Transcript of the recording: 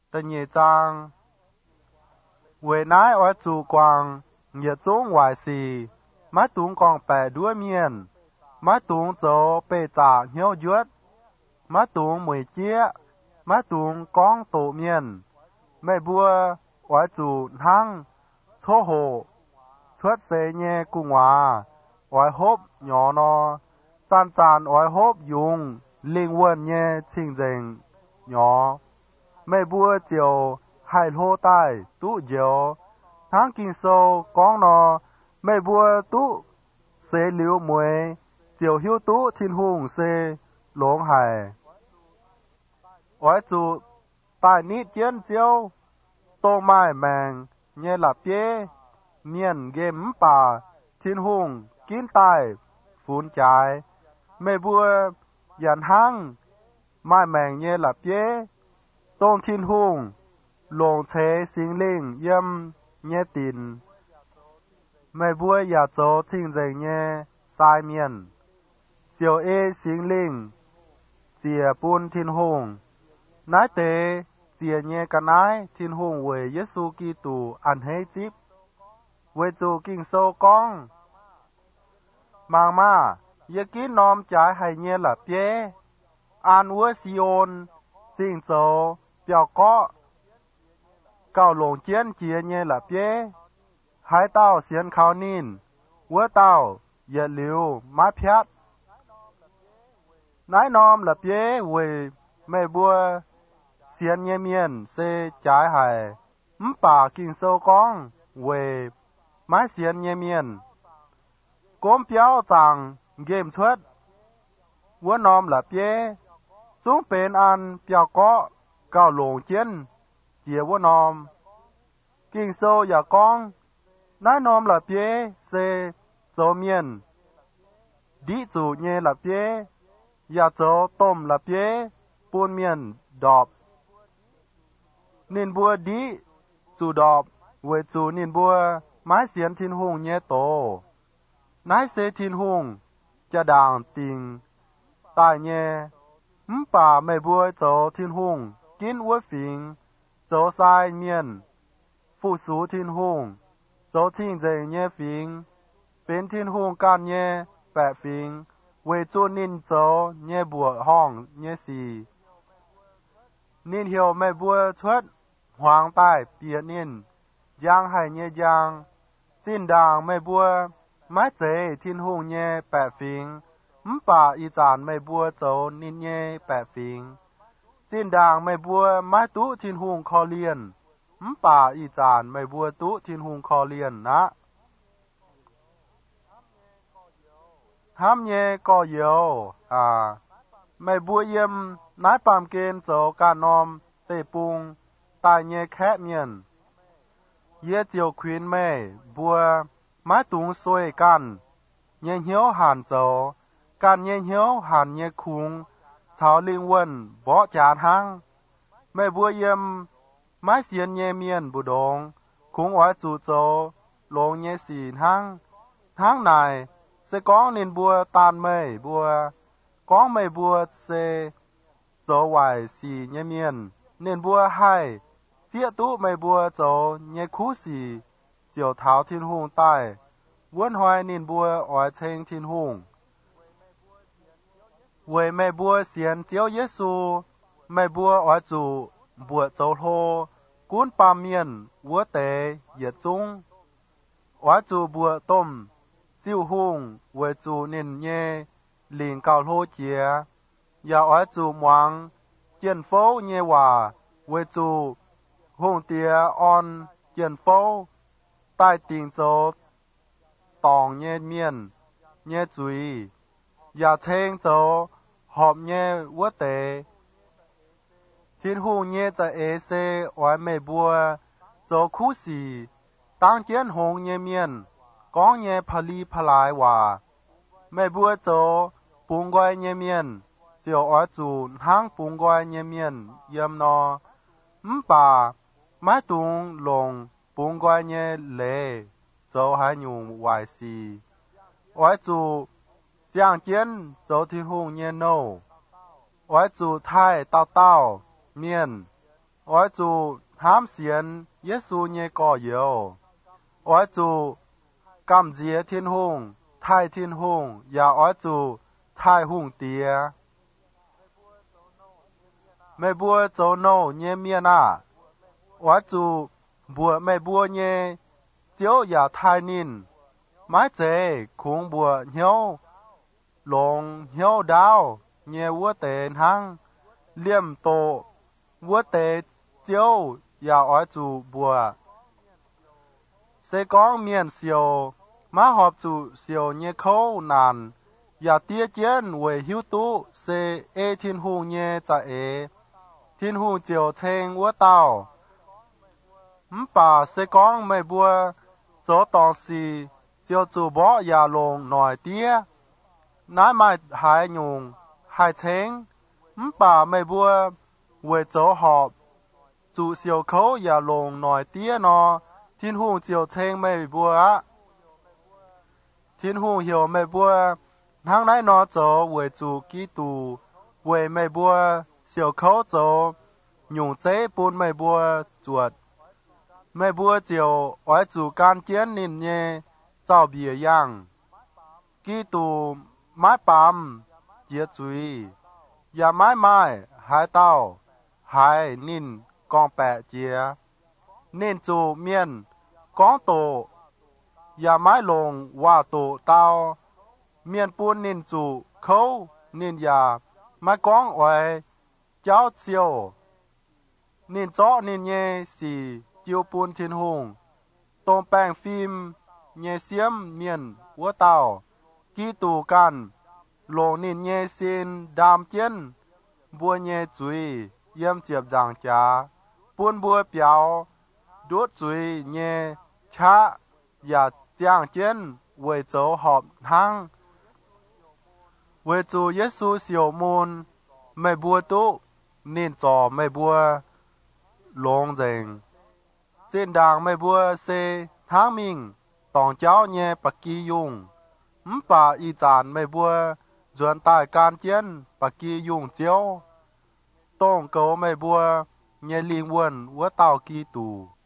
tờ nhẹ trang về nái ở chủ quang nhiệt trung hoài xì má túng còn bè đuôi miền má túng chỗ bê trả hiếu duyết má túng mùi chia má túng con tổ miền mẹ bùa ở chủ hăng thô hồ xuất xế nhẹ cung hòa ở hốp nhỏ nó chan chan ở hốp dùng linh quân nhẹ chinh dình nhỏ mẹ bùa chiều hai hô tai tú diều tháng kinh sâu con nó mẹ bùa tú xế liu muối chiều hiếu tú thiên hùng xế lông hải ở chủ tại nít chiến chiếu tô mai mèng nhẹ là bế miền game bà thiên hùng kín tài phun trái mẹ bùa dàn hăng mai mèng nhẹ là bế tôn thiên hùng lồng chế sinh linh yếm nhẹ tin mẹ bùa giả chỗ thiên dạy nhẹ sai miền chiều ê sinh linh chìa bùn thiên hùng nái tế chìa nhẹ cả nái thiên hùng về Giêsu Kitô ăn hết chip về chủ kinh sâu con mang ma yê kín nòm trái hay nhẹ là bế an vua Sion chính chỗ biểu có cao lồng chiến chia nhẹ là bế hai tao xiên khao nín vua tao yê liu má phiát nái nòm là bế về mẹ bùa xiên nhẹ miền xê trái hay bà kinh sâu con về mái xiên nhẹ miền cốm béo chẳng game thuất vua nòm là bế chúng bên ăn biểu có cao lồng chiến chia vua nòm kinh sâu ya con nái nòm là bế xê chỗ miền đi chủ nhẹ là bế ya chỗ tôm là bế buôn miền đọp nên bùa đi chủ đọp về chủ nên bùa mái xiên thiên hùng nhẹ tổ nái xê thiên hùng cha đàng tình tài nhẹ bà mẹ bùa chỗ thiên hùng kín uất phình chỗ sai miền phụ sú thiên hùng chỗ thiên dạy nhẹ phình bên thiên hùng can nhẹ bẹ phình về chủ nên chỗ nhẹ bùa hong nhẹ xì nên hiểu mẹ bùa thuất hoàng tài bịa nên giang hay nhẹ giang xin đàng mẹ bùa mái chế thiên hùng nhẹ bẹ phình bà y chán mẹ bùa chỗ nên nhẹ bẹ phình xin đàng mẹ bùa mái tú thiên hùng kho liền bà y chán mẹ bùa tú thiên hùng kho liền ná ham nhẹ có yếu mẹ bùa yếm nái bàm kên chỗ ca nòm tê bùng tài nhẹ khẽ miền yết chiều khuyên mẹ bùa mái túng xuôi can nhẹ hiếu hàn chỗ can nhẹ hiếu hàn nhẹ khung cháo linh quân bỏ chán hăng mẹ bùa yếm mái xiên nhẹ miền bù đông khung ở chủ chỗ lông nhẹ xỉn hăng tháng này sẽ có nên bùa tàn mê bùa có mê bùa sẽ chỗ hoài xì nhẹ miền nên bùa hai chia tú mê bùa chỗ nhẹ khú xì chiều tháo thiên hùng tài vốn hoài nên bùa ở trên thiên hùng về mẹ bùa xiên chiếu Giêsu mẹ bùa ở chủ bùa chỗ thô cuốn pa miền vua tế yết trung ở chủ bùa tôm chiêu hùng về chủ nên nhẹ liền cao thô chia ya ở chủ moang chiến phố nhẹ hòa về chủ hùng tia on chiến phố tai tình chỗ tòng nhẹ miền nhẹ chuối ya theng chỗ họp nhẹ vua tế thiên hùng nhẹ在 ê xê ở mẹ bùa chỗ khu xì tăng chiến hùng nhẹ miền có nhẹ phá li phá lại hòa mẹ bùa chỗ bùng quay nhẹ miền chiều ở chủ hang bùng quay nhẹ miền yếm nó bà mái tung lồng bùng quay nhẹ lệ chỗ hai nhung hoài xì ở chủ giang chiến chỗ thiên hùng nhẹ nô ở chủ thái tao tao miền 我主tham xiên Giêsu nhé có yếu我主感謝天空太天空也我主太空địa mẹ bùa chỗ nô nhé miên à我主bùa mẹ bùa nhé chiếu ya thái nín mái chế khung bùa hiếu lồng hiếu đào nhé vua tên hăng liêm tổ vua tế chiếu ya ở chủ bùa sẽ có miền siêu má họp chủ siêu nhé khâu nàn ya tia chiến về hiếu tú sẽ thiên hu nhé cha thiên hu chiều thênh vua tao bà sẽ có mẹ bùa chỗ tòng xì chiều chủ bỏ ya lồng nổi tía nái mai hai nhung hai thênh bà mẹ bùa về chỗ họp chủ siêu khâu ya lồng nổi tía nó thiên hu chiều thênh mẹ bùa thiên hu hiểu mẹ bùa tháng nãy nó chỗ về chủ ký tù về mẹ bùa siêu khâu chỗ nhung chế bún mẹ bùa chuột mẹ bùa chiều ở chủ can kiến nín nhé cháu bìa yang ký tù mái bám dĩa chuối ya mái mai hai tao hai nín con bẹ dĩa nín chủ miên con tổ ya mái lồng hoa tổ tao miên bún nín chủ khâu nín ya mái con ở cháu chiều nín chó nín nhé xì chiếu bún thiên hùng tôm bang phim nhé xiêm miền vua tàu ký tù can lồng nín nhé xin đam chiến bùa nhé chuối yếm chiệp giang chá bún bùa béo đốt chuối nhé chá ya giang chiến về chỗ họp hang về chủ Giêsu siêu môn mẹ bùa tú nín trò mẹ bùa lông rèn trên đàng mẹ bùa xe tháng mình tòng cháu nhé bạc kỳ dùng bà y chán mẹ bùa duyên tài can chiến bạc kỳ dùng chiếu tông cầu mẹ bùa nhé linh quân vua tàu kỳ tù